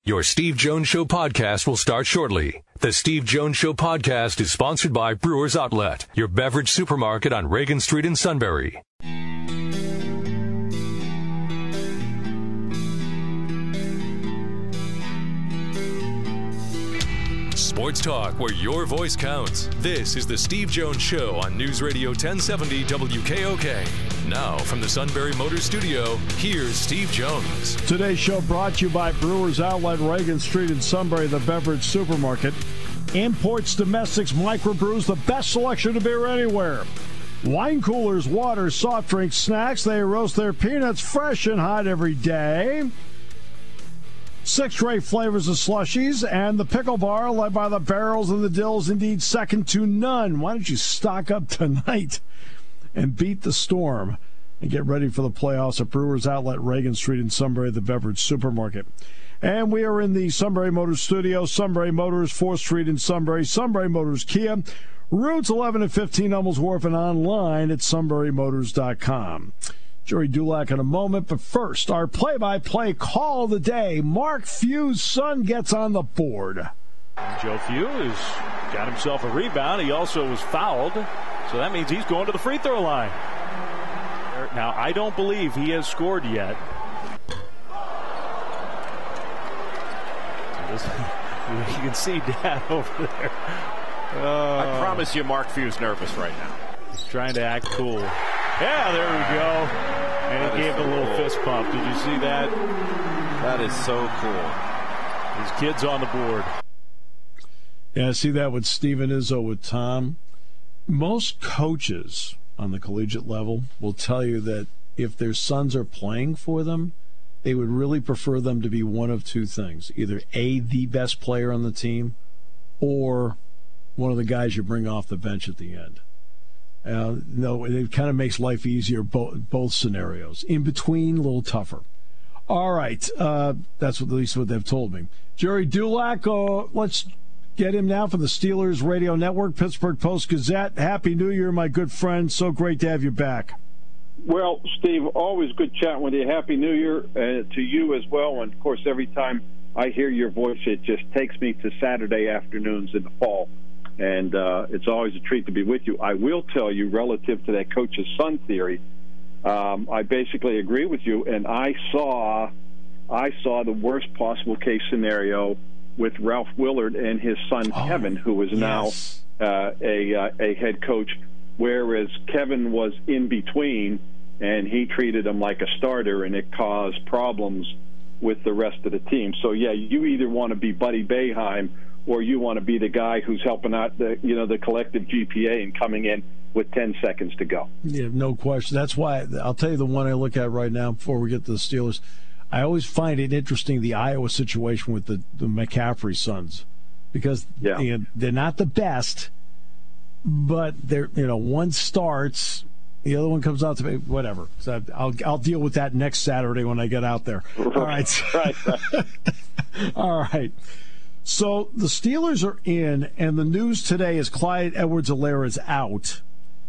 Your Steve Jones Show podcast will start shortly. The Steve Jones Show podcast is sponsored by Brewers Outlet, your beverage supermarket on Reagan Street in Sunbury. Sports talk where your voice counts. This is the Steve Jones Show on News Radio 1070 WKOK. Now, from the Sunbury Motors Studio, here's Steve Jones. Today's show brought to you by Brewers Outlet, Reagan Street in Sunbury, the beverage supermarket. Imports, domestics, microbrews, the best selection of beer anywhere. Wine coolers, water, soft drinks, snacks. They roast their peanuts fresh and hot every day. 6 great flavors of slushies, and the pickle bar led by the barrels and the dills, indeed second to none. Why don't you stock up tonight and beat the storm and get ready for the playoffs at Brewers Outlet, Reagan Street in Sunbury, the beverage supermarket. And we are in the Sunbury Motors studio. Sunbury Motors, 4th Street in Sunbury. Sunbury Motors Kia, routes 11 and 15 Hummels Wharf, and online at sunburymotors.com. Jerry Dulac in a moment, but first, our play-by-play call of the day. Mark Few's son gets on the board. Joe Few has got himself a rebound. He also was fouled, so that means he's going to the free throw line. Now, I don't believe he has scored yet. You can see Dad over there. I promise you Mark Few's nervous right now. He's trying to act cool. Yeah, there we go. And he gave a little fist pump. Did you see that? That is so cool. His kid's on the board. Yeah, I see that with Steven Izzo with Tom. Most coaches on the collegiate level will tell you that if their sons are playing for them, they would really prefer them to be one of two things. Either A, the best player on the team, or one of the guys you bring off the bench at the end. No, it kind of makes life easier, both scenarios. In between, a little tougher. All right, that's at least what they've told me. Jerry Dulac, let's get him now from the Steelers Radio Network, Pittsburgh Post-Gazette. Happy New Year, my good friend. So great to have you back. Well, Steve, always good chatting with you. Happy New Year to you as well. And, of course, every time I hear your voice, it just takes me to Saturday afternoons in the fall. And it's always a treat to be with you. I will tell you, relative to that coach's son theory, I basically agree with you. And I saw the worst possible case scenario with Ralph Willard and his son Kevin, who is now a head coach, whereas Kevin was in between, and he treated him like a starter, and it caused problems with the rest of the team. So, yeah, you either want to be Buddy Boeheim or you want to be the guy who's helping out the collective GPA and coming in with 10 seconds to go. Yeah, no question. That's why I'll tell you the one I look at right now before we get to the Steelers. I always find it interesting, the Iowa situation with the McCaffrey sons, because they're not the best, but they're one starts, the other one comes out to be whatever. So I'll deal with that next Saturday when I get out there. All right. Right. All right. So the Steelers are in, and the news today is Clyde Edwards-Helaire is out.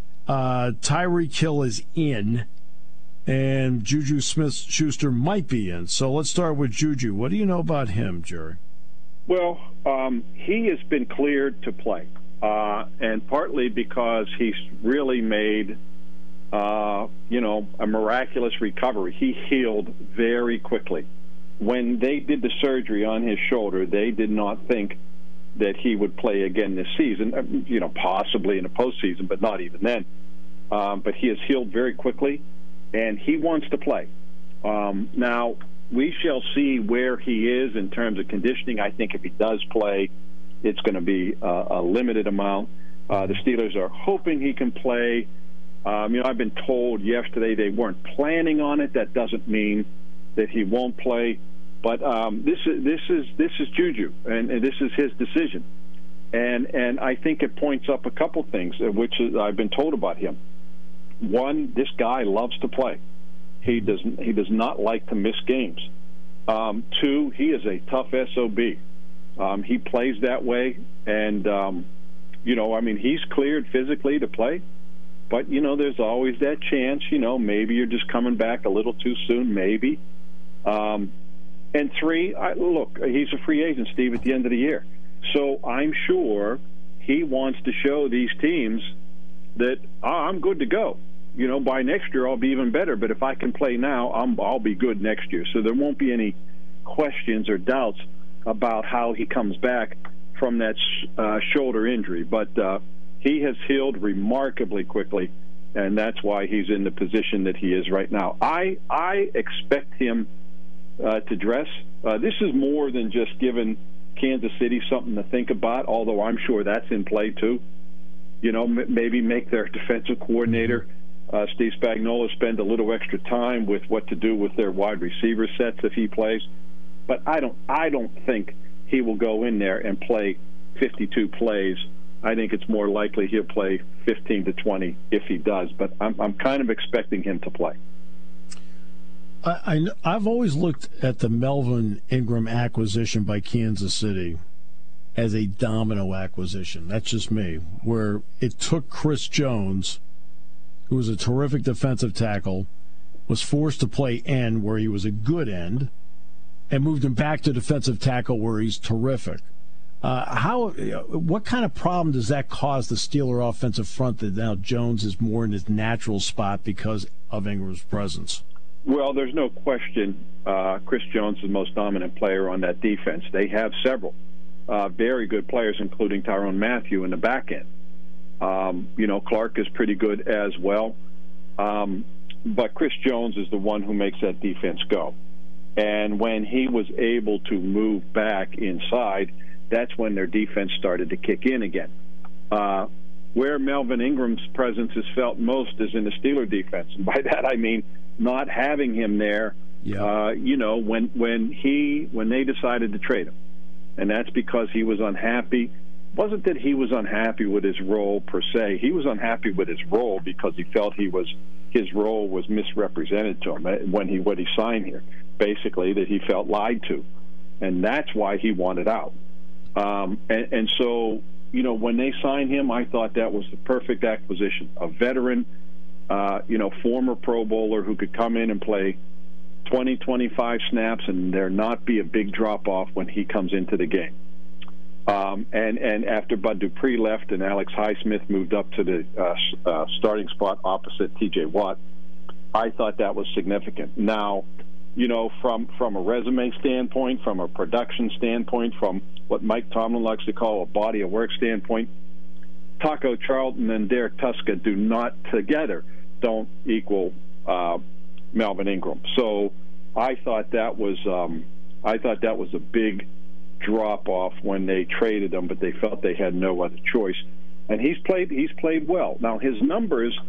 Tyreek Hill is in, and Juju Smith-Schuster might be in. So let's start with Juju. What do you know about him, Jerry? Well, he has been cleared to play, and partly because he's really made, a miraculous recovery. He healed very quickly. When they did the surgery on his shoulder, they did not think that he would play again this season, possibly in the postseason, but not even then. But he has healed very quickly, and he wants to play. Now, we shall see where he is in terms of conditioning. I think if he does play, it's going to be a limited amount. The Steelers are hoping he can play. I've been told yesterday they weren't planning on it. That doesn't mean that he won't play. But this is Juju, and this is his decision. And I think it points up a couple things, which I've been told about him. One, this guy loves to play. He does not like to miss games. Two, he is a tough SOB. He plays that way, and he's cleared physically to play. But there's always that chance. Maybe you're just coming back a little too soon. Maybe. And 3, look, he's a free agent, Steve, at the end of the year. So I'm sure he wants to show these teams that I'm good to go. By next year I'll be even better. But if I can play now, I'll be good next year. So there won't be any questions or doubts about how he comes back from that shoulder injury. But he has healed remarkably quickly, and that's why he's in the position that he is right now. I expect him to dress. This is more than just giving Kansas City something to think about, although I'm sure that's in play too. Maybe make their defensive coordinator, Steve Spagnuolo, spend a little extra time with what to do with their wide receiver sets if he plays. But I don't think he will go in there and play 52 plays. I think it's more likely he'll play 15 to 20 if he does. But I'm kind of expecting him to play. I've always looked at the Melvin Ingram acquisition by Kansas City as a domino acquisition. That's just me, where it took Chris Jones, who was a terrific defensive tackle, was forced to play end where he was a good end, and moved him back to defensive tackle where he's terrific. What kind of problem does that cause the Steeler offensive front that now Jones is more in his natural spot because of Ingram's presence? Well, there's no question Chris Jones is the most dominant player on that defense. They have several very good players, including Tyrann Mathieu in the back end. Clark is pretty good as well. But Chris Jones is the one who makes that defense go. And when he was able to move back inside, that's when their defense started to kick in again. Where Melvin Ingram's presence is felt most is in the Steeler defense. And by that I mean not having him there, when they decided to trade him. And that's because he was unhappy. It wasn't that he was unhappy with his role per se. He was unhappy with his role because he felt his role was misrepresented to him when he signed here. Basically, that he felt lied to. And that's why he wanted out. And so, when they signed him, I thought that was the perfect acquisition. A veteran, former Pro Bowler who could come in and play 20, 25 snaps and there not be a big drop-off when he comes into the game. And after Bud Dupree left and Alex Highsmith moved up to the starting spot opposite T.J. Watt, I thought that was significant. Now, from a resume standpoint, from a production standpoint, from what Mike Tomlin likes to call a body of work standpoint, Taco Charlton and Derek Tuska don't equal Melvin Ingram. So I thought that was a big drop off when they traded him, but they felt they had no other choice. And he's played well. Now his numbers,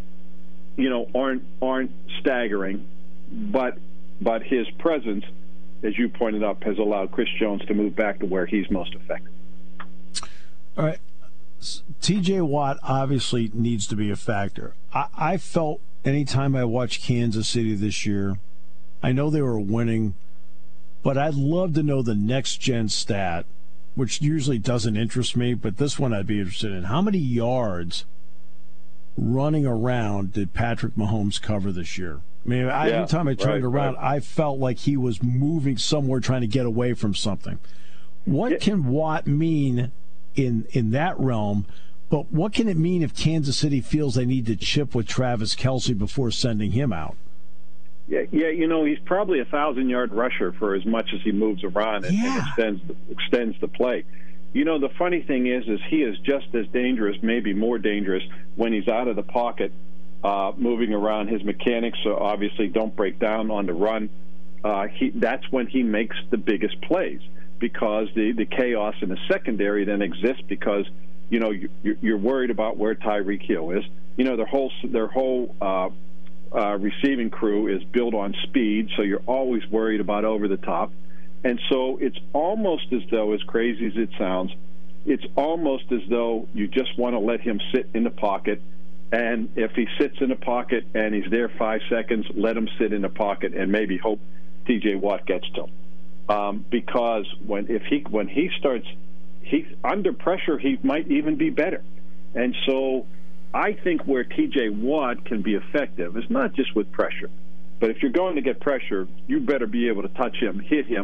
aren't staggering, but his presence, as you pointed out, has allowed Chris Jones to move back to where he's most effective. All right. T.J. Watt obviously needs to be a factor. I felt anytime I watched Kansas City this year, I know they were winning, but I'd love to know the next-gen stat, which usually doesn't interest me, but this one I'd be interested in. How many yards running around did Patrick Mahomes cover this year? I mean, every time I turned around, I felt like he was moving somewhere trying to get away from something. What can Watt mean in that realm, but what can it mean if Kansas City feels they need to chip with Travis Kelce before sending him out? Yeah, he's probably a 1,000-yard rusher for as much as he moves around and extends the play. The funny thing is he is just as dangerous, maybe more dangerous, when he's out of the pocket, moving around. His mechanics obviously don't break down on the run. That's when he makes the biggest plays, because the chaos in the secondary then exists because you're worried about where Tyreek Hill is. Their whole receiving crew is built on speed, so you're always worried about over the top. And so it's almost as though, as crazy as it sounds, it's almost as though you just want to let him sit in the pocket. And if he sits in the pocket and he's there 5 seconds, let him sit in the pocket and maybe hope T.J. Watt gets to him. Because when he starts, he's under pressure, he might even be better. And so I think where T.J. Watt can be effective is not just with pressure, but if you're going to get pressure, you better be able to touch him, hit him,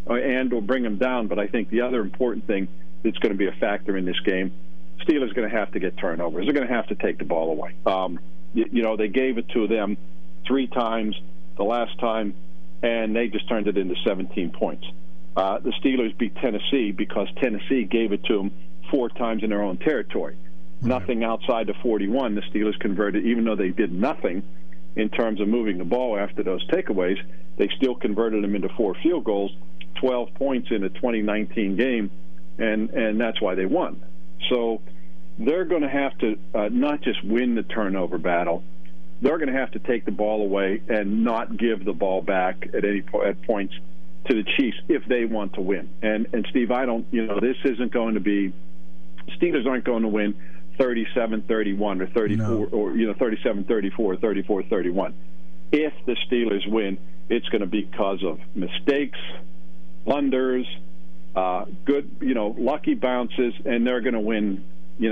or bring them down. But I think the other important thing that's going to be a factor in this game, Steelers are going to have to get turnovers. They're going to have to take the ball away. They gave it to them 3 times the last time, and they just turned it into 17 points. The Steelers beat Tennessee because Tennessee gave it to them 4 times in their own territory. Nothing outside the 41. The Steelers converted, even though they did nothing in terms of moving the ball after those takeaways, they still converted them into 4 field goals, 12 points in a 2019 game, and that's why they won. So they're going to have to not just win the turnover battle, they're going to have to take the ball away and not give the ball back at points to the Chiefs if they want to win. And Steve, this isn't going to be, Steelers aren't going to win 37-31 or 34 or 37-34 or 34-31. If the Steelers win, it's going to be because of mistakes, blunders, good, lucky bounces, and they're going to win,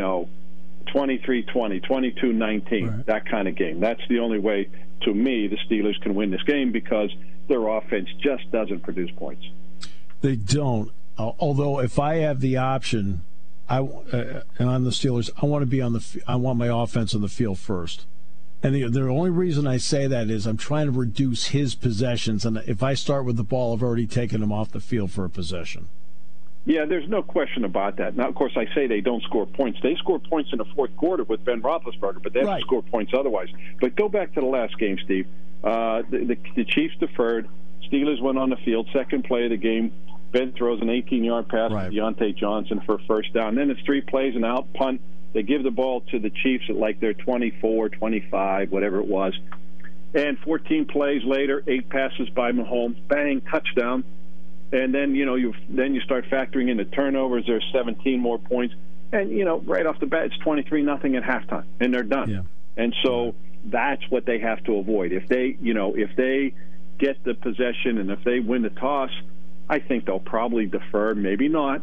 23-20, 22-19, right. That kind of game. That's the only way, to me, the Steelers can win this game because their offense just doesn't produce points. They don't. Although, if I have the option, and I'm the Steelers, I want my offense on the field first. And the only reason I say that is I'm trying to reduce his possessions, and if I start with the ball, I've already taken him off the field for a possession. Yeah, there's no question about that. Now, of course, I say they don't score points. They score points in the fourth quarter with Ben Roethlisberger, but they don't score points otherwise. But go back to the last game, Steve. The Chiefs deferred. Steelers went on the field. Second play of the game, Ben throws an 18-yard pass to Deontay Johnson for a first down. Then it's 3 plays, an out punt. They give the ball to the Chiefs at like their 24, 25, whatever it was. And 14 plays later, 8 passes by Mahomes, bang, touchdown. And then, you start factoring in the turnovers. There's 17 more points. And, right off the bat, it's 23-0 at halftime, and they're done. Yeah. And so that's what they have to avoid. If they get the possession and if they win the toss, I think they'll probably defer. Maybe not.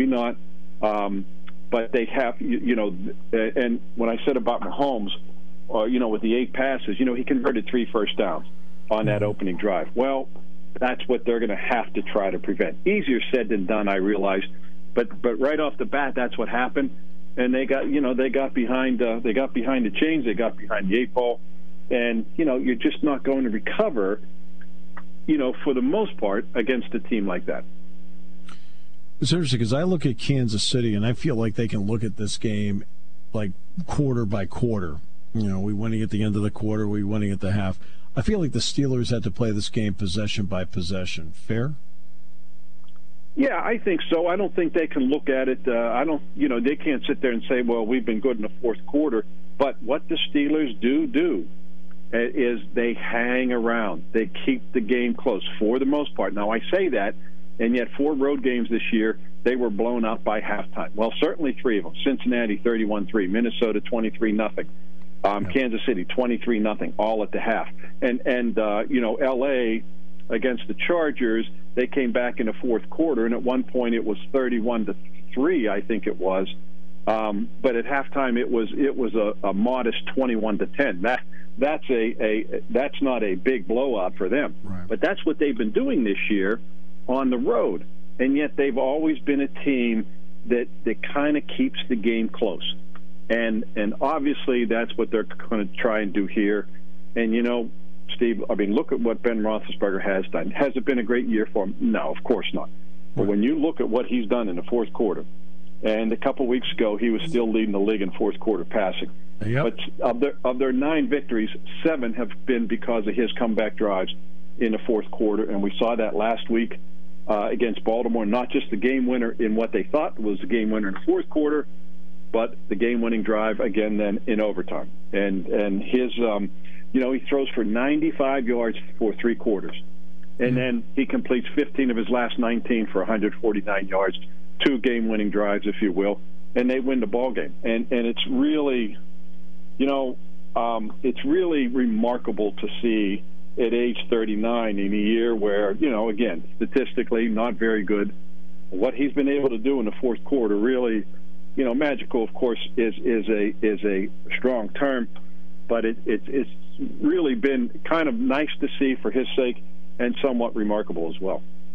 But they have, and when I said about Mahomes, with the 8 passes, he converted 3 first downs on that opening drive. Well, that's what they're going to have to try to prevent. Easier said than done, I realize, but right off the bat, that's what happened. And they got behind the chains, they got behind the 8 ball, and you're just not going to recover, for the most part, against a team like that. It's interesting because I look at Kansas City and I feel like they can look at this game like quarter by quarter. We winning at the end of the quarter, we winning at the half. I feel like the Steelers had to play this game possession by possession. Fair? Yeah, I think so. I don't think they can look at it. They can't sit there and say, well, we've been good in the fourth quarter. But what the Steelers do is they hang around. They keep the game close for the most part. Now, I say that, and yet 4 road games this year, they were blown out by halftime. Well, certainly 3 of them. Cincinnati 31-3, Minnesota 23-0. Kansas City 23-0, all at the half, and L.A. against the Chargers, they came back in the fourth quarter, and at one point it was 31-3, I think it was, but at halftime it was a modest 21-10. That's not a big blowout for them, right. But that's what they've been doing this year on the road, and yet they've always been a team that kind of keeps the game close. And obviously that's what they're going to try and do here. And, Steve, look at what Ben Roethlisberger has done. Has it been a great year for him? No, of course not. But when you look at what he's done in the fourth quarter, and a couple weeks ago he was still leading the league in fourth quarter passing. Yep. But of their 9 victories, 7 have been because of his comeback drives in the fourth quarter. And we saw that last week against Baltimore, not just the game winner in what they thought was the game winner in the fourth quarter, but the game-winning drive again then in overtime. And his, he throws for 95 yards for 3 quarters. And then he completes 15 of his last 19 for 149 yards, 2 game-winning drives, if you will, and they win the ball game. And it's really, it's really remarkable to see at age 39 in a year where, again, statistically not very good. What he's been able to do in the fourth quarter really, magical, of course, is a strong term, but it's really been kind of nice to see for his sake and somewhat remarkable as well.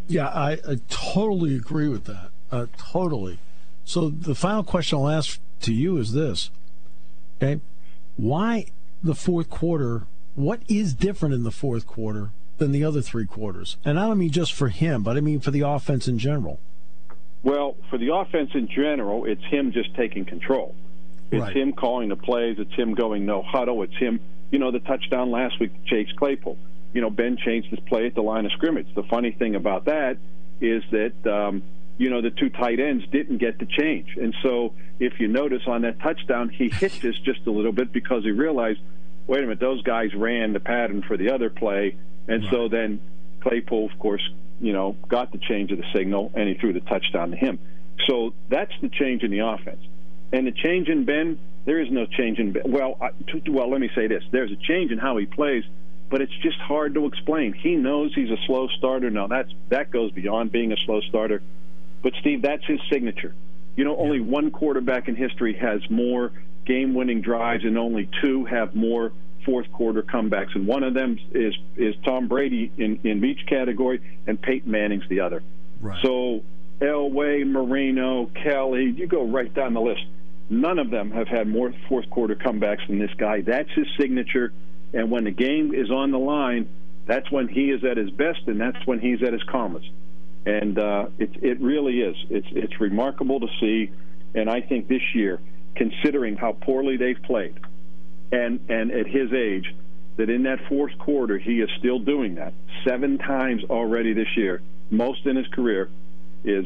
Yeah, I totally agree with that. Totally. So the final question I'll ask to you is this. Okay. Why the fourth quarter? What is different in the fourth quarter than the other three quarters? And I don't mean just for him, but I mean for the offense in general. Well, for the offense in general, it's him just taking control. It's him calling the plays. It's him going no huddle. It's him, the touchdown last week, Chase Claypool. Ben changed his play at the line of scrimmage. The funny thing about that is that, the two tight ends didn't get the change. And so if you notice on that touchdown, he hit this just a little bit because he realized, wait a minute, those guys ran the pattern for the other play. And so then Claypool, of course, got the change of the signal, and he threw the touchdown to him. So that's the change in the offense. And the change in Ben, there is no change in Ben. Well, let me say this. There's a change in how he plays, but it's just hard to explain. He knows he's a slow starter. Now, that goes beyond being a slow starter. But, Steve, that's his signature. Only one quarterback in history has more game-winning drives, and only two have more fourth-quarter comebacks. And one of them is Tom Brady in each category, and Peyton Manning's the other. Right. So Elway, Marino, Kelly, you go right down the list. None of them have had more fourth-quarter comebacks than this guy. That's his signature. And when the game is on the line, that's when he is at his best, and that's when he's at his calmest. And it really is. It's remarkable to see. And I think this year, considering how poorly they've played, and at his age, that in that fourth quarter he is still doing that 7 times already this year, most in his career, is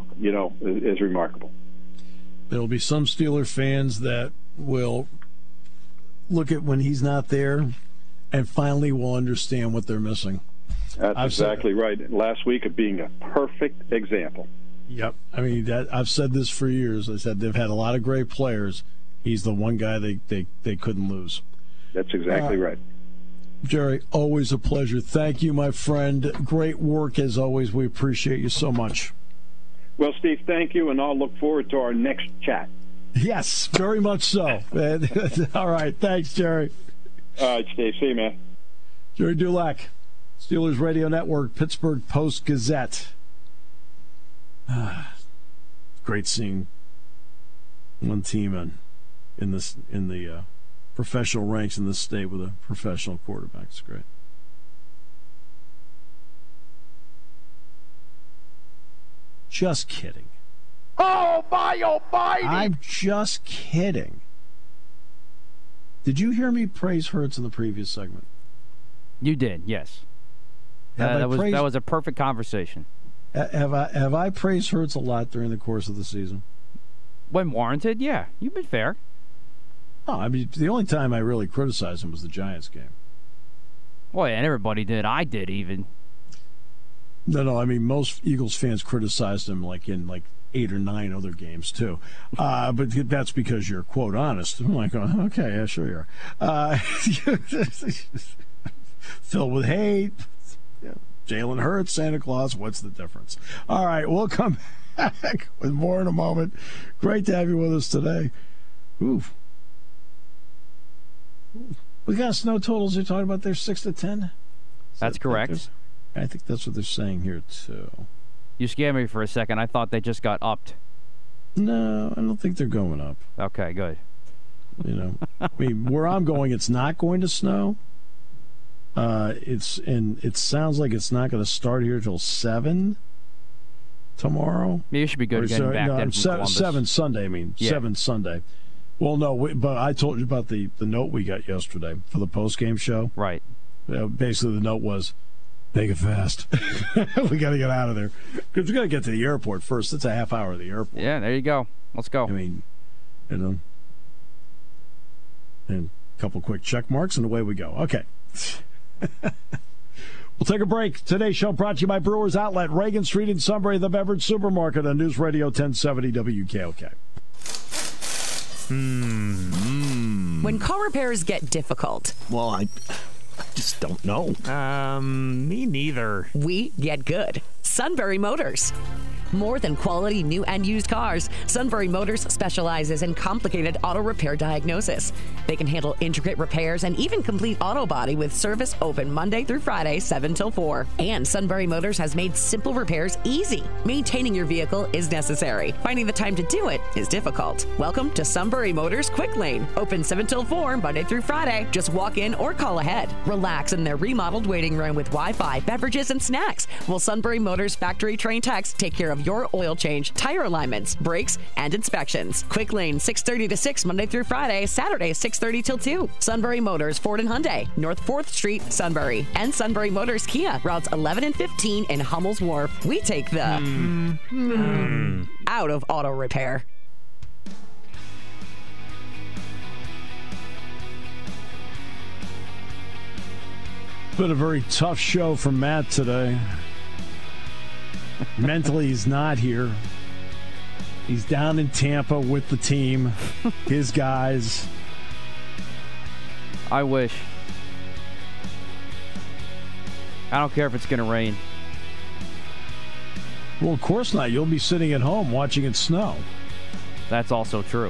remarkable. There'll be some Steeler fans that will look at when he's not there and finally will understand what they're missing. That's exactly right. Last week of being a perfect example. Yep. I mean, I've said this for years. I said they've had a lot of great players. He's the one guy they couldn't lose. That's exactly right. Jerry, always a pleasure. Thank you, my friend. Great work as always. We appreciate you so much. Well, Steve, thank you, and I'll look forward to our next chat. Yes, very much so. All right. Thanks, Jerry. All right, Steve. See you, man. Jerry Dulac, Steelers Radio Network, Pittsburgh Post-Gazette. Great seeing one team in the professional ranks in this state with a professional quarterback. It's great. Just kidding. Oh, my almighty! I'm just kidding. Did you hear me praise Hurts in the previous segment? You did, yes. That was a perfect conversation. Have I praised Hurts a lot during the course of the season? When warranted, yeah. You've been fair. No, I mean, the only time I really criticized him was the Giants game. Well, yeah, and everybody did. I did, even. No, I mean, most Eagles fans criticized him in 8 or 9 other games, too. But that's because you're, quote, honest. I'm like, oh, okay, yeah, sure you are. Filled with hate. Yeah. Jalen Hurts, Santa Claus, what's the difference? All right, we'll come back with more in a moment. Great to have you with us today. Oof. We got snow totals you're talking about there, 6 to 10? That's correct. I think that's what they're saying here, too. You scared me for a second. I thought they just got upped. No, I don't think they're going up. Okay, good. I mean, where I'm going, it's not going to snow. It sounds like it's not going to start here till 7 tomorrow. Yeah, you should be good getting back then from Columbus. 7 Sunday, I mean. Yeah. 7 Sunday. Well, no, but I told you about the note we got yesterday for the post-game show. Right. Basically, the note was, make it fast. We got to get out of there. Because we got to get to the airport first. It's a half hour to the airport. Yeah, there you go. Let's go. I mean, and a couple quick check marks, and away we go. Okay. We'll take a break. Today's show brought to you by Brewers Outlet, Reagan Street in Sunbury, the beverage supermarket on News Radio 1070 WKOK. When car repairs get difficult. Well, I just don't know. Me neither. We get good. Sunbury Motors. More than quality new and used cars, Sunbury Motors specializes in complicated auto repair diagnosis. They can handle intricate repairs and even complete auto body with service open Monday through Friday, 7 till 4. And Sunbury Motors has made simple repairs easy. Maintaining your vehicle is necessary. Finding the time to do it is difficult. Welcome to Sunbury Motors Quick Lane. Open 7 till 4 Monday through Friday. Just walk in or call ahead. Relax in their remodeled waiting room with Wi-Fi, beverages, and snacks. While Sunbury Motors factory trained techs take care of your oil change, tire alignments, brakes, and inspections. Quick Lane, 6:30 to 6 Monday through Friday. Saturday, 6:30 till 2. Sunbury Motors, Ford and Hyundai, North 4th Street, Sunbury. And Sunbury Motors Kia, routes 11 and 15 in Hummel's Wharf. We take the out of auto repair. Been a very tough show for Matt today. Mentally, he's not here. He's down in Tampa with the team, his guys. I wish. I don't care if it's going to rain. Well, of course not. You'll be sitting at home watching it snow. That's also true.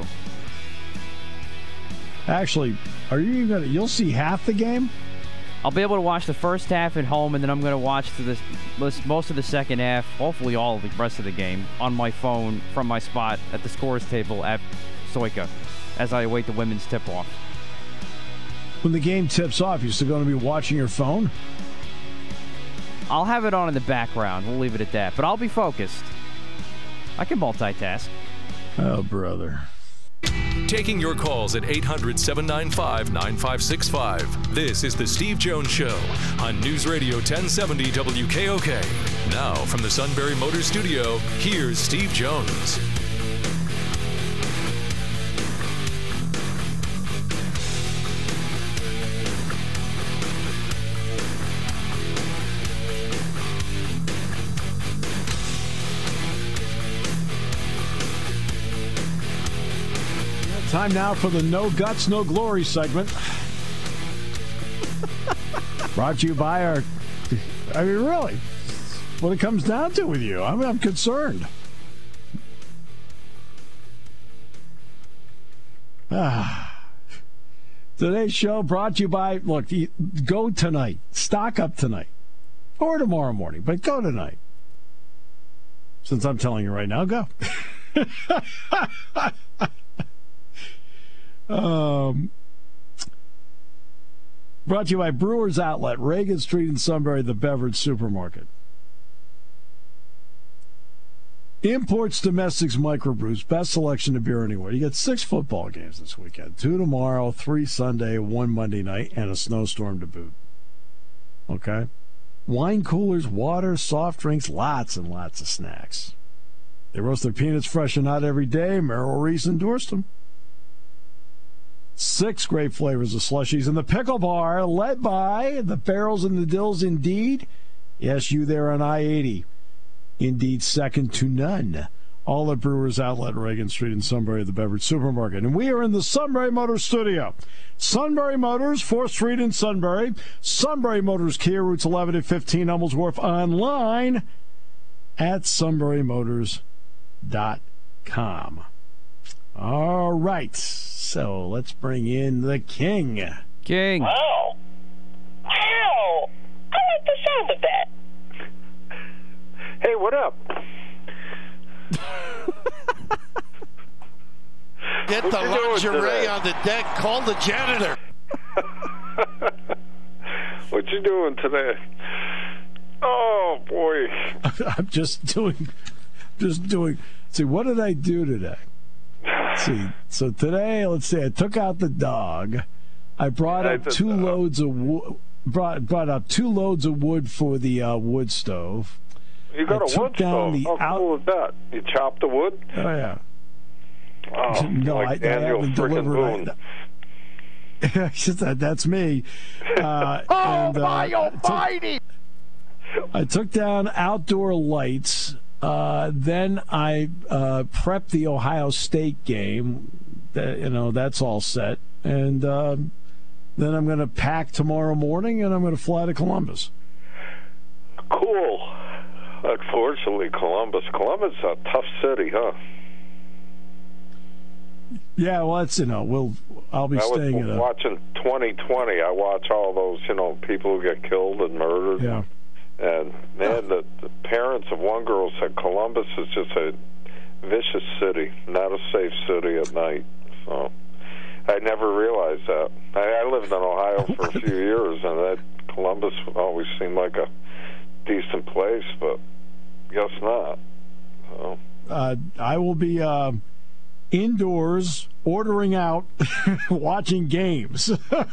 Actually, are you going to? You'll see half the game? I'll be able to watch the first half at home, and then I'm going to watch most of the second half, hopefully all of the rest of the game, on my phone from my spot at the scores table at Stoika as I await the women's tip-off. When the game tips off, you're still going to be watching your phone? I'll have it on in the background. We'll leave it at that. But I'll be focused. I can multitask. Oh, brother. Taking your calls at 800-795-9565. This is the Steve Jones Show on News Radio 1070 WKOK. Now, from the Sunbury Motors Studio, here's Steve Jones. Time now for the No Guts, No Glory segment. Brought to you by our... I mean, really, what it comes down to with you. I'm concerned. Today's show brought to you by... Look, go tonight. Stock up tonight. Or tomorrow morning, but go tonight. Since I'm telling you right now, go. Brought to you by Brewers Outlet, Reagan Street in Sunbury, the beverage supermarket. Imports, Domestics, Microbrews, best selection of beer anywhere. You got 6 football games this weekend. 2 tomorrow, 3 Sunday, 1 Monday night, and a snowstorm to boot. Okay? Wine coolers, water, soft drinks, lots and lots of snacks. They roast their peanuts fresh and hot every day. Merrill Reese endorsed them. 6 great flavors of slushies in the pickle bar, led by the Barrels and the Dills, Indeed. Yes, you there on I-80. Indeed, second to none. All at Brewers Outlet, Reagan Street in Sunbury, the beverage supermarket. And we are in the Sunbury Motors studio. Sunbury Motors, 4th Street in Sunbury. Sunbury Motors Kia, routes 11 and 15, Hummel's Wharf, online at sunburymotors.com. All right. So let's bring in the King. King. Wow. Wow. I like the sound of that. Hey, what up? Get the lingerie on the deck. Call the janitor. What you doing today? Oh, boy. I'm just doing. See, what did I do today? See, so today, let's see, I took out the dog. I brought up 2 loads of wood. Brought up 2 loads of wood for the wood stove. You got a wood stove? How cool is that? You chop the wood? Oh yeah. Oh, no, like I Daniel haven't freaking Boone. That's me. My almighty! I took down outdoor lights. Then I prepped the Ohio State game. That's all set. And then I'm going to pack tomorrow morning, and I'm going to fly to Columbus. Cool. Unfortunately, Columbus is a tough city, huh? Yeah, well, it's, I'll be staying in watching 2020. I watch all those, people who get killed and murdered. Yeah. And, man, the parents of one girl said Columbus is just a vicious city, not a safe city at night. So I never realized that. I lived in Ohio for a few years, and that Columbus always seemed like a decent place, but guess not. So. I will be indoors ordering out, watching games.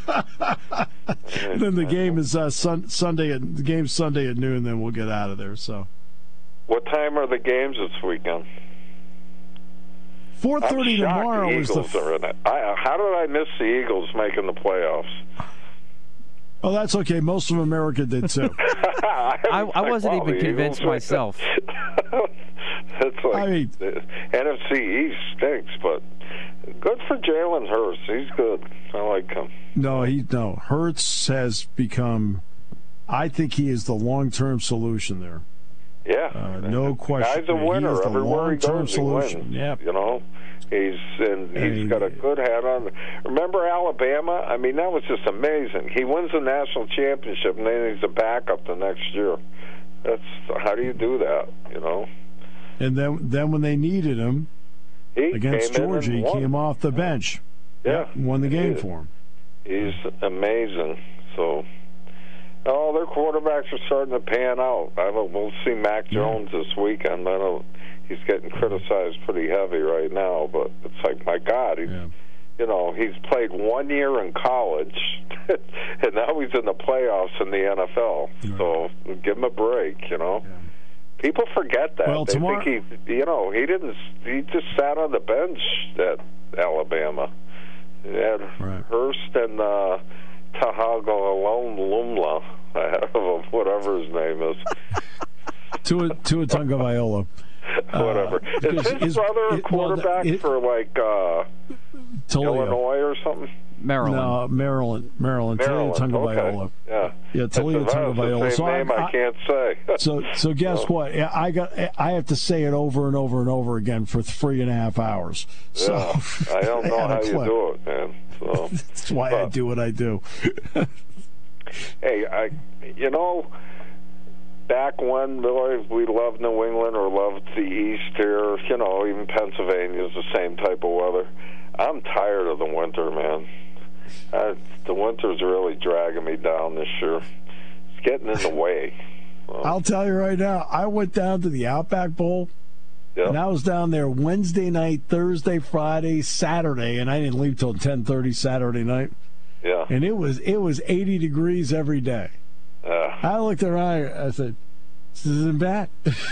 Then the game is Sunday. The game's Sunday at noon. Then we'll get out of there. So, what time are the games this weekend? 4:30 tomorrow. The Eagles are in it. How did I miss the Eagles making the playoffs? Oh, that's okay. Most of America did too. I wasn't even convinced myself. It's like the NFC East stinks, but good for Jalen Hurts. He's good. I like him. No, Hurts has become. I think he is the long-term solution there. Yeah, no question. Guy's a winner. He is the long-term solution. Yeah, he's got a good hat on. Remember Alabama? I mean, that was just amazing. He wins the national championship, and then he's a backup the next year. How do you do that? And then when they needed him against Georgia, he came off the bench. Yeah, won the game for him. He's amazing. So, their quarterbacks are starting to pan out. We'll see Mac Jones this weekend. I know he's getting criticized pretty heavy right now, but it's like, my God, he's played 1 year in college, and now he's in the playoffs in the NFL. Right. So give him a break, Yeah. People forget that. Well, they think he just sat on the bench at Alabama. He had Hurst and Tagovailoa, whatever his name is. Tua Tagovailoa. Whatever. Is his brother a quarterback for Illinois or something? Maryland. No, Maryland. Tua Tagovailoa. Okay. Yeah, Tua Tagovailoa. So name I can't say. So guess what? I have to say it over and over and over again for 3.5 hours. So I don't know how you do it, man. So that's why I do what I do. Hey, back when we loved New England or loved the East here, even Pennsylvania is the same type of weather. I'm tired of the winter, man. The winter's really dragging me down this year. It's getting in the way. I'll tell you right now, I went down to the Outback Bowl, and I was down there Wednesday night, Thursday, Friday, Saturday, and I didn't leave till 10:30 Saturday night. Yeah. And it was 80 degrees every day. I looked around, I said, this isn't bad.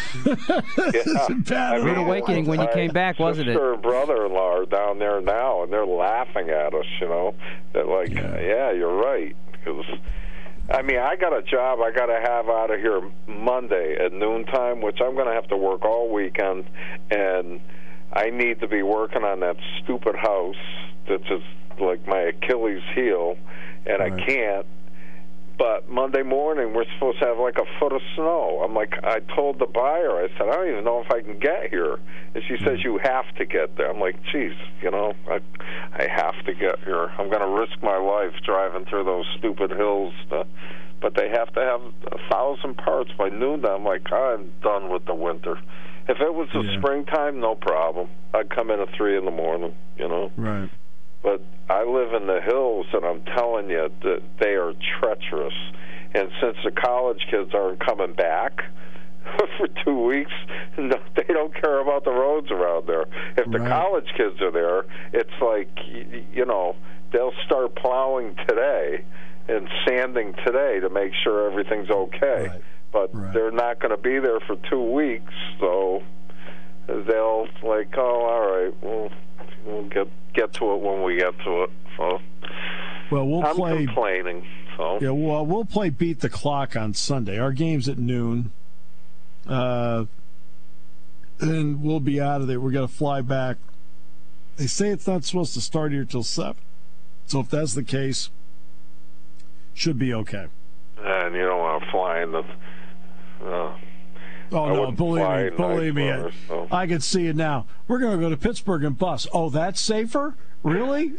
This isn't bad. Rude awakening when you came back, wasn't it? Sister and brother-in-law are down there now, and they're laughing at us, They're like, yeah you're right. Because, I got a job I got to have out of here Monday at noontime, which I'm going to have to work all weekend, and I need to be working on that stupid house that's just like my Achilles heel, and I can't. But Monday morning, we're supposed to have like a foot of snow. I'm like, I told the buyer, I said, I don't even know if I can get here. And she says, you have to get there. I'm like, geez, I have to get here. I'm going to risk my life driving through those stupid hills. But they have to have 1,000 parts by noon. I'm like, I'm done with the winter. If it was the springtime, no problem. I'd come in at 3 in the morning, Right. But I live in the hills, and I'm telling you that they are treacherous. And since the college kids aren't coming back for 2 weeks, they don't care about the roads around there. If the college kids are there, it's like, they'll start plowing today and sanding today to make sure everything's okay. Right. But they're not going to be there for 2 weeks, so they'll like, all right, we'll get to it when we get to it. So, well, I'm complaining. So, yeah, well, we'll play Beat the Clock on Sunday. Our game's at noon, and we'll be out of there. We're going to fly back. They say it's not supposed to start here till 7, so if that's the case, should be okay. And you don't want to fly in the. Oh, no, believe me. So. I can see it now. We're going to go to Pittsburgh and bus. Oh, that's safer? Really?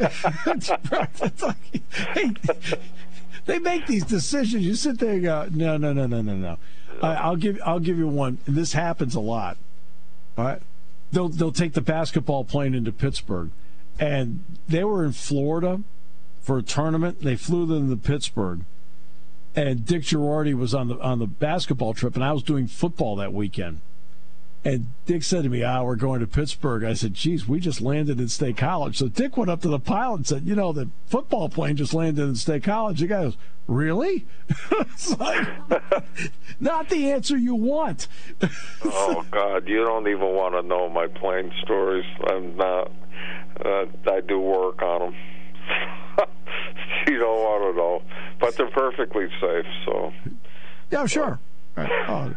Hey, they make these decisions. You sit there and go, no. I'll give you one. And this happens a lot. All right? They'll take the basketball plane into Pittsburgh. And they were in Florida for a tournament. They flew them to Pittsburgh. And Dick Girardi was on the basketball trip, and I was doing football that weekend. And Dick said to me, we're going to Pittsburgh. I said, geez, we just landed in State College. So Dick went up to the pilot and said, the football plane just landed in State College. The guy goes, really? It's like, not the answer you want. Oh, God, you don't even want to know my plane stories. I'm not. I do work on them. You don't want to know. But they're perfectly safe, so. Yeah, sure. Oh.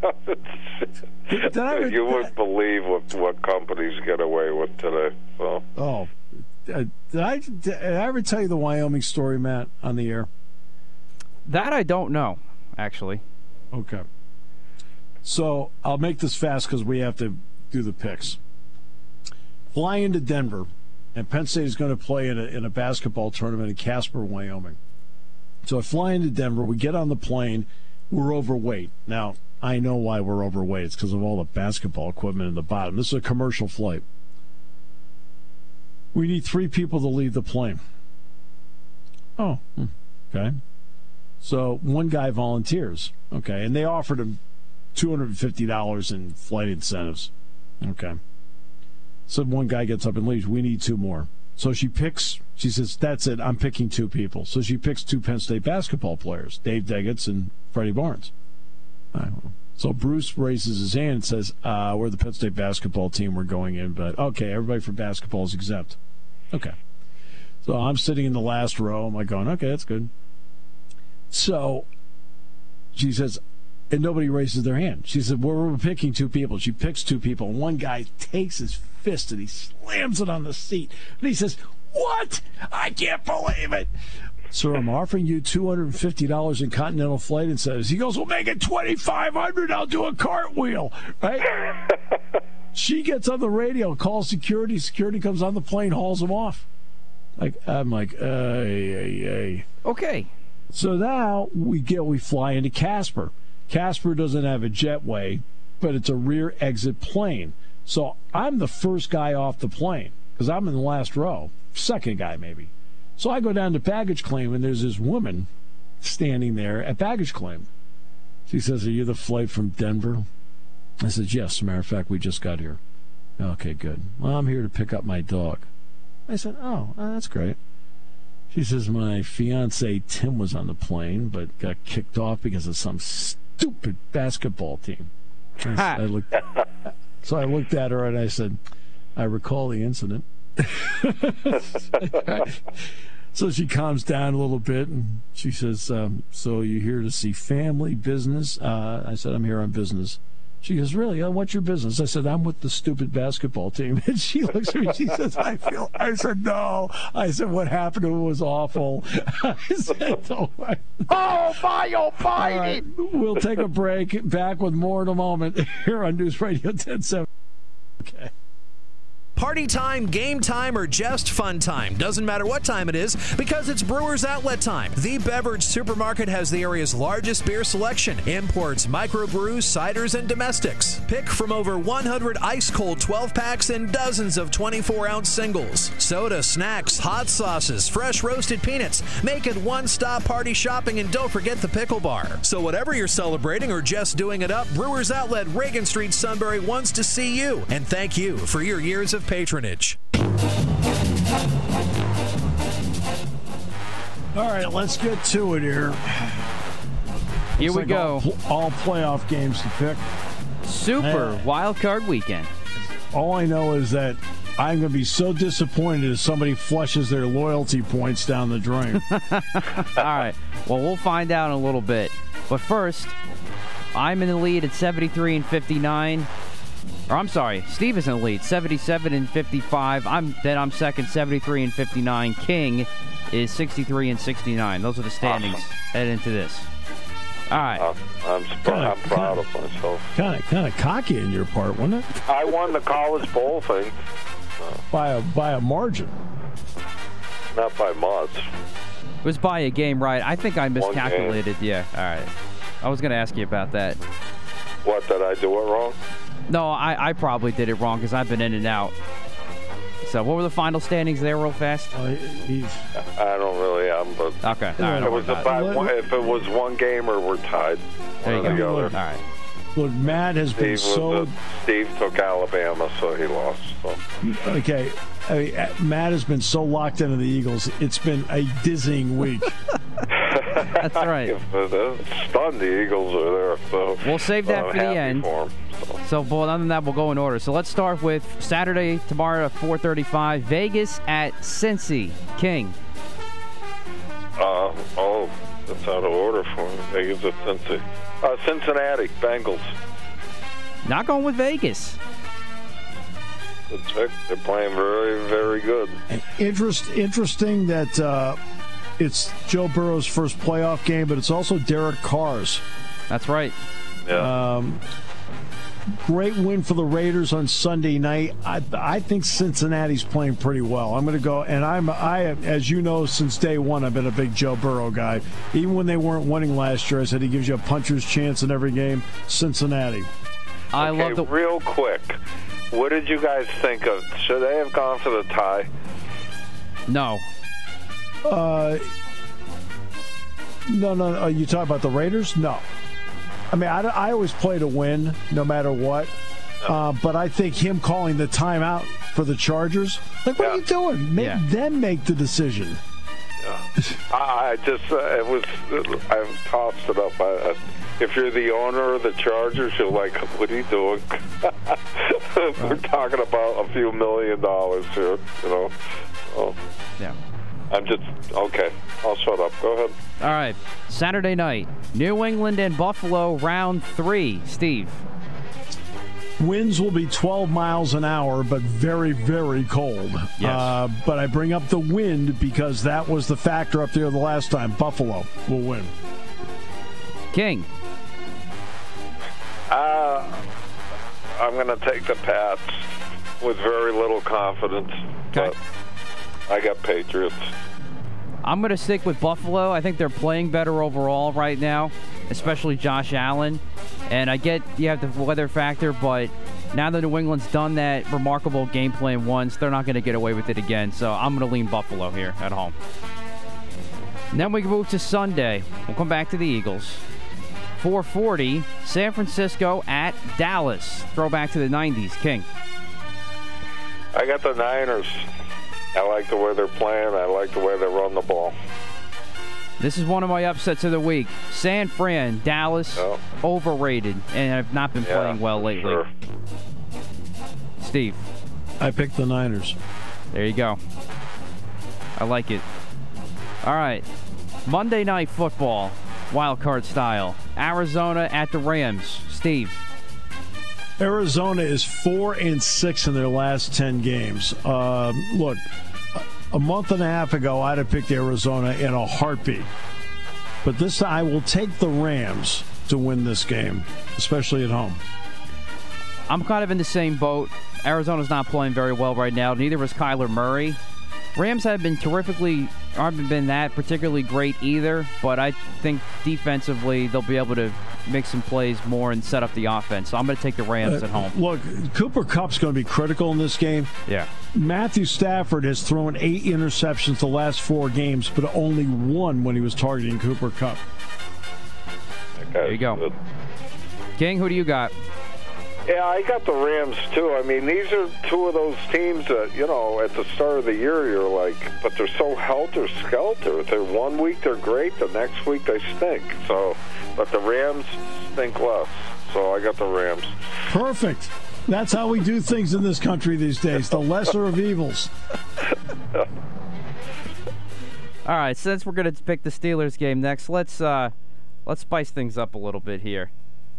You wouldn't believe what companies get away with today. So. Oh, did I ever tell you the Wyoming story, Matt, on the air? That I don't know, actually. Okay. So I'll make this fast because we have to do the picks. Fly into Denver, and Penn State is going to play in a basketball tournament in Casper, Wyoming. So I fly into Denver. We get on the plane. We're overweight. Now, I know why we're overweight. It's because of all the basketball equipment in the bottom. This is a commercial flight. We need 3 people to lead the plane. Oh, okay. So one guy volunteers. Okay, and they offered him $250 in flight incentives. Okay. So one guy gets up and leaves. We need 2 more. So she says, that's it, I'm picking 2 people. So she picks 2 Penn State basketball players, Dave Deggets and Freddie Barnes. So Bruce raises his hand and says, we're the Penn State basketball team, we're going in, but okay, everybody for basketball is exempt. Okay. So I'm sitting in the last row. I'm like going, okay, that's good. So she says, and nobody raises their hand. She said, we're picking 2 people. She picks 2 people, and one guy takes his fist and he slams it on the seat. And he says, what? I can't believe it. Sir, I'm offering you $250 in Continental flight incentives. He goes, we'll make it $2,500. I'll do a cartwheel. Right? She gets on the radio, calls security. Security comes on the plane, hauls him off. I'm like, hey. Okay. So now we fly into Casper. Casper doesn't have a jetway, but it's a rear exit plane. So I'm the first guy off the plane because I'm in the last row, second guy maybe. So I go down to baggage claim, and there's this woman standing there at baggage claim. She says, are you the flight from Denver? I said, yes, as a matter of fact, we just got here. Okay, good. Well, I'm here to pick up my dog. I said, oh, that's great. She says, my fiance Tim was on the plane, but got kicked off because of some stupid basketball team. So I looked at her and I said, I recall the incident. So she calms down a little bit and she says, so you're here to see family, business? I said, I'm here on business. She goes, really? What's your business? I said, I'm with the stupid basketball team. And she looks at me and she says, I said, no. I said, what happened to him was awful. I said, oh, my right. We'll take a break. Back with more in a moment here on News Radio 1070. Okay. Party time, game time, or just fun time. Doesn't matter what time it is because it's Brewers Outlet time. The Beverage Supermarket has the area's largest beer selection. Imports, microbrews, ciders, and domestics. Pick from over 100 ice-cold 12-packs and dozens of 24-ounce singles. Soda, snacks, hot sauces, fresh roasted peanuts. Make it one-stop party shopping, and don't forget the pickle bar. So whatever you're celebrating or just doing it up, Brewers Outlet, Reagan Street, Sunbury wants to see you. And thank you for your years of patronage. All right, let's get to it here. Here we go. All playoff games to pick. Super wild card weekend. All I know is that I'm going to be so disappointed if somebody flushes their loyalty points down the drain. All right. Well, we'll find out in a little bit. But first, I'm in the lead at 73 and 59. Or I'm sorry, Steve is in the lead, 77 and 55. I'm second, 73 and 59. King is 63 and 69. Those are the standings heading into this. All right. I'm proud of myself. Kind of cocky in your part, wasn't it? I won the college bowl thing. By a margin. Not by much. It was by a game, right? I think I miscalculated. Yeah, all right. I was going to ask you about that. What, did I do it wrong? No, I probably did it wrong because I've been in and out. So what were the final standings there real fast? I don't really have them, but okay. All right, it was if it was one game or we're tied. There you go. All right. Look, Matt has been so... Steve took Alabama, so he lost. So. Okay. I mean, Matt has been so locked into the Eagles. It's been a dizzying week. That's right. Stunned the Eagles are there. So we'll save that for the end. So, well, other than that, we'll go in order. So let's start with Saturday, tomorrow at 4:35. Vegas at Cincy. King. That's out of order for me. Vegas at Cincy. Cincinnati Bengals. Not going with Vegas. They're playing very, very good. Interesting that it's Joe Burrow's first playoff game, but it's also Derek Carr's. That's right. Yeah. Great win for the Raiders on Sunday night. I think Cincinnati's playing pretty well. I'm going to go, and I, as you know, since day one, I've been a big Joe Burrow guy. Even when they weren't winning last year, I said he gives you a puncher's chance in every game. Cincinnati. Real quick, what did you guys think of? Should they have gone for the tie? No. No. You talking about the Raiders? No. I mean, I always play to win, no matter what. But I think him calling the timeout for the Chargers, what are you doing? Make them make the decision. I tossed it up. If you're the owner of the Chargers, you're like, what are you doing? We're talking about a few $1 million here, you know. Oh. Yeah. I'm just, okay, I'll shut up. Go ahead. All right, Saturday night, New England and Buffalo, round 3. Steve. Winds will be 12 miles an hour, but very, very cold. Yes. But I bring up the wind because that was the factor up there the last time. Buffalo will win. King. I'm going to take the Pats with very little confidence. Okay. But I got Patriots. I'm going to stick with Buffalo. I think they're playing better overall right now, especially Josh Allen. And I get you have the weather factor, but now that New England's done that remarkable game plan once, they're not going to get away with it again. So I'm going to lean Buffalo here at home. And then we can move to Sunday. We'll come back to the Eagles. 4:40, San Francisco at Dallas. Throwback to the 90s. King. I got the Niners. I like the way they're playing. I like the way they run the ball. This is one of my upsets of the week. San Fran, Dallas, overrated, and have not been playing well lately. Sure. Steve. I picked the Niners. There you go. I like it. All right. Monday Night Football, wild card style. Arizona at the Rams. Steve. Arizona is 4-6 in their last 10 games. Look, a month and a half ago, I'd have picked Arizona in a heartbeat. But this time, I will take the Rams to win this game, especially at home. I'm kind of in the same boat. Arizona's not playing very well right now. Neither is Kyler Murray. Rams haven't been that particularly great either, but I think defensively they'll be able to make some plays more and set up the offense. So I'm going to take the Rams at home. Look, Cooper Kupp's going to be critical in this game. Yeah. Matthew Stafford has thrown 8 interceptions the last 4 games, but only 1 when he was targeting Cooper Kupp. There you go. King, who do you got? Yeah, I got the Rams, too. I mean, these are two of those teams that, you know, at the start of the year, you're like, but they're so helter-skelter. They're 1 week they're great, the next week they stink. So, but the Rams stink less. So I got the Rams. Perfect. That's how we do things in this country these days. The lesser of evils. All right, since we're going to pick the Steelers game next, let's spice things up a little bit here.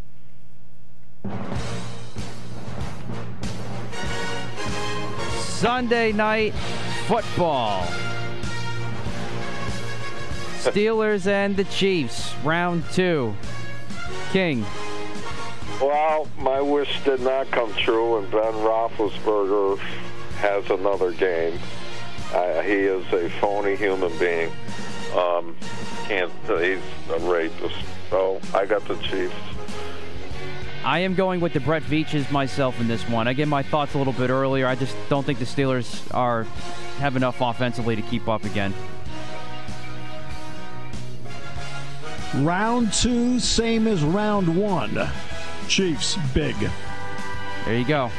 Sunday night football. Steelers and the Chiefs, round 2. King. Well, my wish did not come true, and Ben Roethlisberger has another game. He is a phony human being. He's a rapist. So I got the Chiefs. I am going with the Brett Veaches myself in this one. I gave my thoughts a little bit earlier. I just don't think the Steelers have enough offensively to keep up again. Round 2, same as round 1. Chiefs, big. There you go.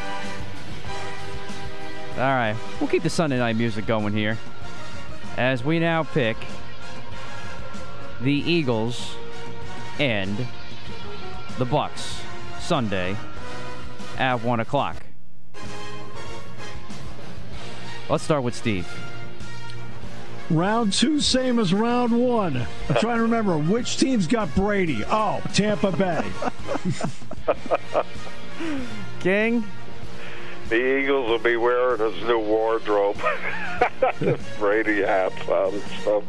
All right. We'll keep the Sunday night music going here as we now pick the Eagles and the Bucks Sunday at 1 o'clock. Let's start with Steve. Round 2, same as round 1. I'm trying to remember which team's got Brady. Oh, Tampa Bay. King? The Eagles will be wearing his new wardrobe. Brady hats on and stuff.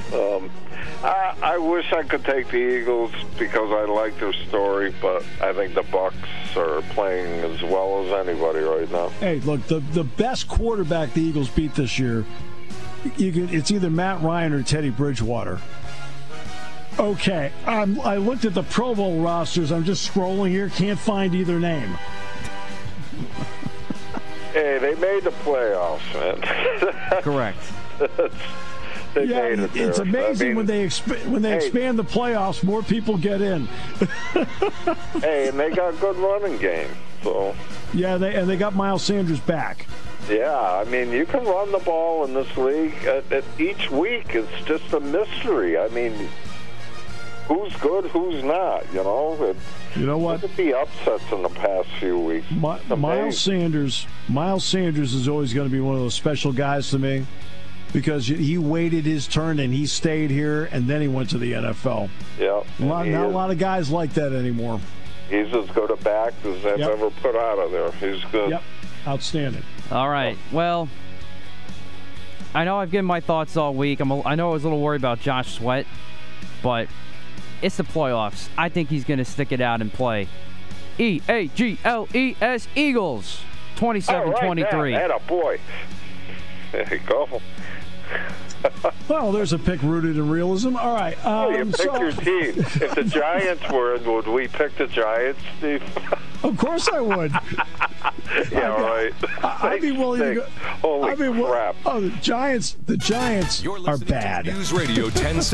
I wish I could take the Eagles because I like their story, but I think the Bucks are playing as well as anybody right now. Hey, look, the best quarterback the Eagles beat this year, it's either Matt Ryan or Teddy Bridgewater. Okay, I looked at the Pro Bowl rosters. I'm just scrolling here. Can't find either name. Hey, they made the playoffs, man. Correct. They made it there. It's amazing when they expand the playoffs, more people get in. Hey, and they got a good running game. So. Yeah, they got Miles Sanders back. Yeah, I mean, you can run the ball in this league. Each week, it's just a mystery. I mean, who's good, who's not, you know? You know what? Look at the upsets in the past few weeks. Miles Sanders is always going to be one of those special guys to me because he waited his turn and he stayed here and then he went to the NFL. Yeah. Not a lot of guys like that anymore. He's as good a back as they've ever put out of there. He's good. Yep. Outstanding. All right. Well, I know I've given my thoughts all week. I know I was a little worried about Josh Sweat, but it's the playoffs. I think he's going to stick it out and play. Eagles, Eagles, 27-23. Atta boy. There you go. Well, there's a pick rooted in realism. All right. You picked your team. If the Giants were in, would we pick the Giants, Steve? Of course I would. Yeah, right. I'd be willing to go. Holy crap. The Giants are bad. News Radio 10.